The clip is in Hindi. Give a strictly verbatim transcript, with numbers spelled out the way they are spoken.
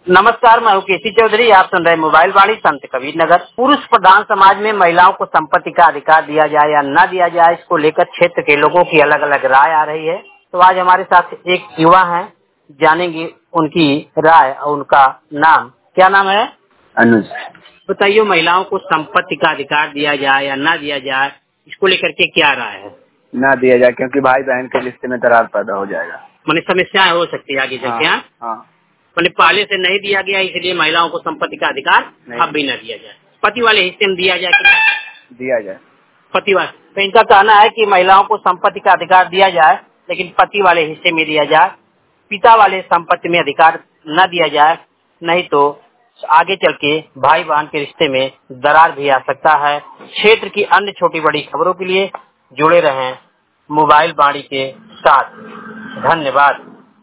नमस्कार, मैं हूँ केसी चौधरी। आप सुन रहे मोबाइल वाणी संत कबीर नगर। पुरुष प्रधान समाज में महिलाओं को संपत्ति का अधिकार दिया जाए या न दिया जाए, इसको लेकर क्षेत्र के लोगों की अलग अलग राय आ रही है। तो आज हमारे साथ एक युवा हैं, जानेंगे उनकी राय और उनका नाम। क्या नाम है? अनुज। बताइए, महिलाओं को संपत्ति का अधिकार दिया जाए या न दिया जाए, इसको लेकर के क्या राय है? ना दिया जाए, क्योंकि भाई बहन के रिश्ते में दरार पैदा हो जाएगा। मैंने समस्याएं हो सकती है आगे चल के। हाँ, हाँ। मैंने पहले से नहीं दिया गया, इसलिए महिलाओं को संपत्ति का अधिकार अब भी न दिया जाए। पति वाले हिस्से में दिया जाए कि दिया जाए। पति वाले, तो इनका कहना है कि महिलाओं को संपत्ति का अधिकार दिया जाए, लेकिन पति वाले हिस्से में दिया जाए, पिता वाले संपत्ति में अधिकार न दिया जाए, नहीं तो आगे चल के भाई बहन के रिश्ते में दरार भी आ सकता है। क्षेत्र की अन्य छोटी बड़ी खबरों के लिए जुड़े रहें मोबाइल वाणी के साथ। धन्यवाद।